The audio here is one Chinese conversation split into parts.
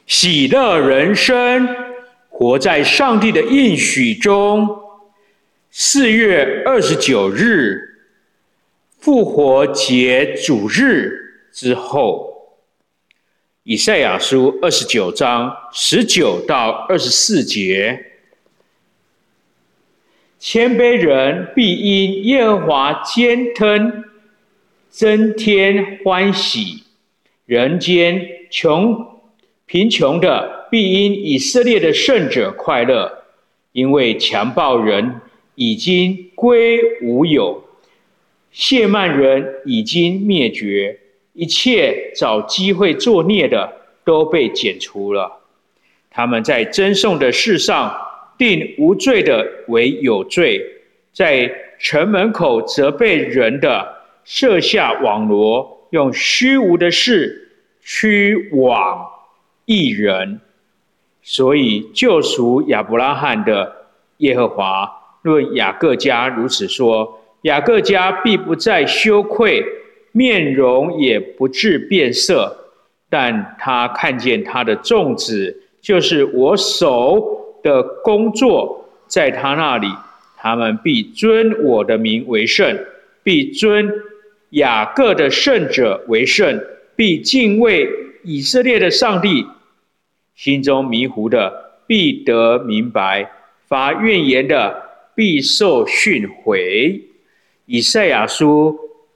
喜乐人生，活在上帝的应许中。4月29日，复活节主日之后，以赛亚书29章19到24节。谦卑人必因耶和华坚吞，增添欢喜；人间贫穷的必因以色列的圣者快乐，因为强暴人已经归无有，亵慢人已经灭绝，一切找机会作孽的都被剪除了。他们在争讼的事上定无罪的为有罪，在城门口责备人的设下网罗，用虚无的事驱往义人。所以救赎亚伯拉罕的耶和华论雅各家如此说：雅各家必不再羞愧，面容也不致变色，但他看见他的众子，就是我手的工作，在他那里，他们必尊我的名为圣，必尊雅各的圣者为圣，必敬畏以色列的上帝。心中迷糊的必得明白，发怨言的必受训诲。以赛亚书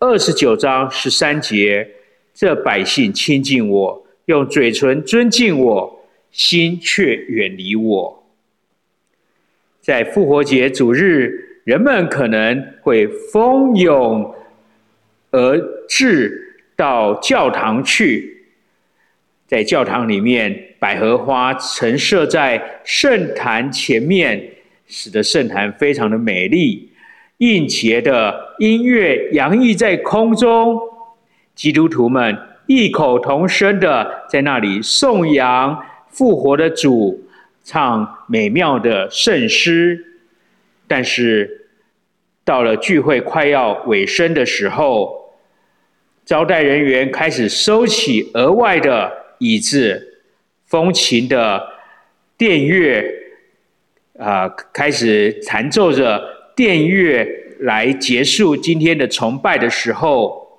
29章13节：这百姓亲近我，用嘴唇尊敬我，心却远离我。在复活节主日，人们可能会蜂拥而至到教堂去，在教堂里面，百合花陈设在圣坛前面，使得圣坛非常的美丽。应节的音乐洋溢在空中，基督徒们异口同声的在那里颂扬复活的主，唱美妙的圣诗。但是到了聚会快要尾声的时候，招待人员开始收起额外的椅子，风琴的电乐开始弹奏着电乐来结束今天的崇拜的时候，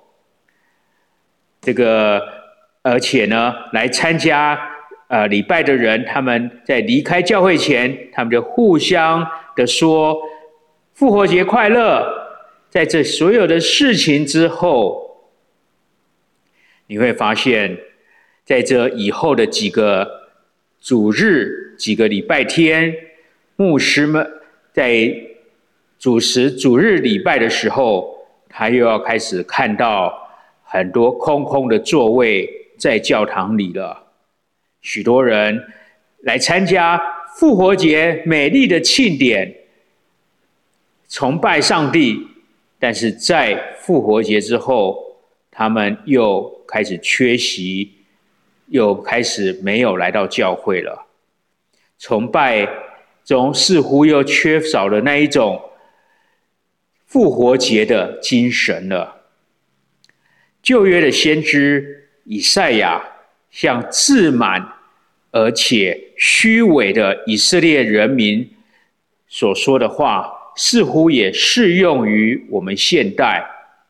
而且呢，来参加礼拜的人，他们在离开教会前，他们就互相的说复活节快乐。在这所有的事情之后，你会发现在这以后的几个主日、几个礼拜天，牧师们在主持主日礼拜的时候，他又要开始看到很多空空的座位在教堂里了。许多人来参加复活节美丽的庆典，崇拜上帝，但是在复活节之后，他们又开始缺席，又开始没有来到教会了。崇拜中似乎又缺少了那一种复活节的精神了。旧约的先知以赛亚向自满而且虚伪的以色列人民所说的话，似乎也适用于我们现代。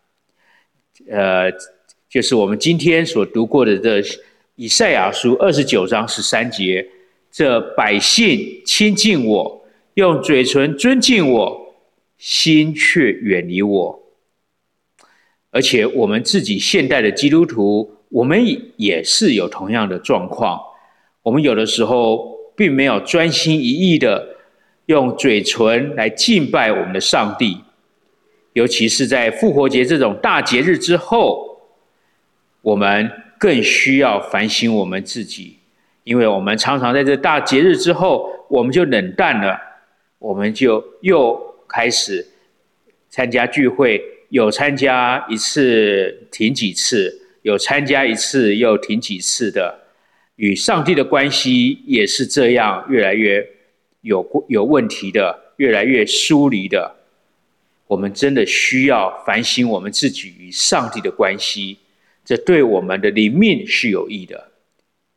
就是我们今天所读过的这以赛亚书29章13节：这百姓亲近我，用嘴唇尊敬我，心却远离我。而且我们自己现代的基督徒，我们也是有同样的状况。我们有的时候并没有专心一意的用嘴唇来敬拜我们的上帝，尤其是在复活节这种大节日之后，我们更需要反省我们自己，因为我们常常在这大节日之后，我们就冷淡了，我们就又开始参加聚会，有参加一次停几次，有参加一次又停几次的，与上帝的关系也是这样，越来越有问题的，越来越疏离的。我们真的需要反省我们自己与上帝的关系，这对我们的灵命是有益的。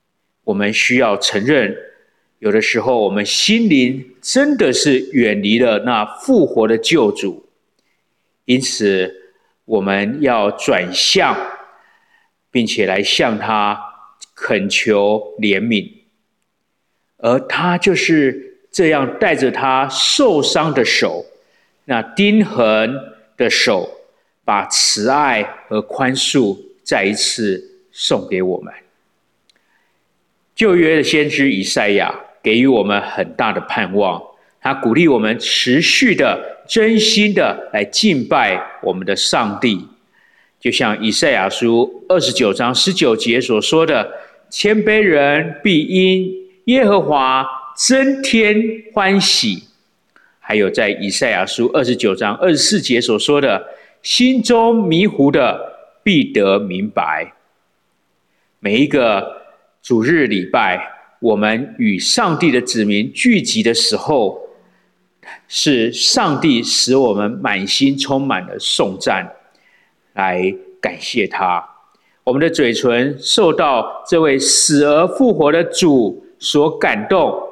我们需要承认，有的时候我们心灵真的是远离了那复活的救主，因此我们要转向，并且来向他恳求怜悯。而他就是这样带着他受伤的手，那钉痕的手，把慈爱和宽恕再一次送给我们。旧约的先知以赛亚给予我们很大的盼望，他鼓励我们持续的、真心的来敬拜我们的上帝。就像以赛亚书29章19节所说的：“谦卑人必因耶和华增添欢喜。”还有在以赛亚书29章24节所说的：“心中迷糊的必得明白。”每一个主日礼拜，我们与上帝的子民聚集的时候，是上帝使我们满心充满了颂赞，来感谢他。我们的嘴唇受到这位死而复活的主所感动，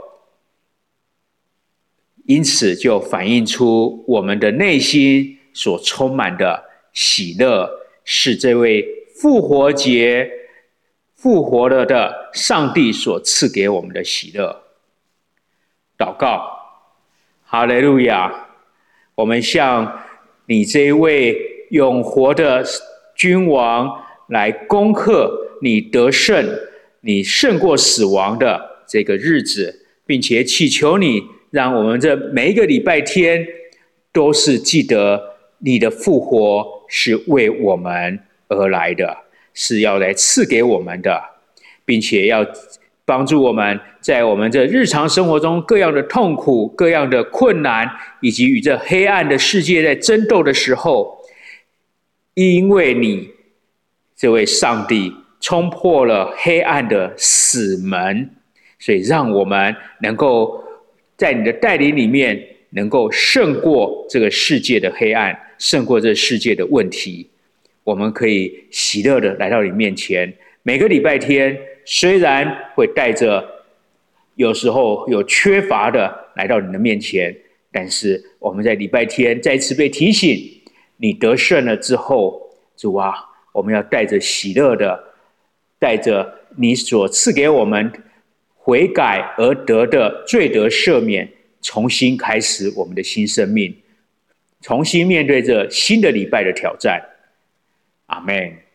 因此就反映出我们的内心所充满的喜乐，是这位复活节复活了的上帝所赐给我们的喜乐。祷告，哈利路亚！我们向你这一位永活的君王来攻克你得胜，你胜过死亡的这个日子，并且祈求你让我们这每一个礼拜天都是记得你的复活是为我们而来的，是要来赐给我们的，并且要帮助我们在我们这日常生活中各样的痛苦、各样的困难，以及与这黑暗的世界在争斗的时候，因为你这位上帝冲破了黑暗的死门，所以让我们能够在你的带领里面，能够胜过这个世界的黑暗，胜过这世界的问题。我们可以喜乐的来到你面前。每个礼拜天虽然会带着有时候有缺乏的来到你的面前，但是我们在礼拜天再次被提醒，你得胜了之后，主啊，我们要带着喜乐的，带着你所赐给我们悔改而得的罪得赦免，重新开始我们的新生命，重新面对着新的礼拜的挑战。阿们。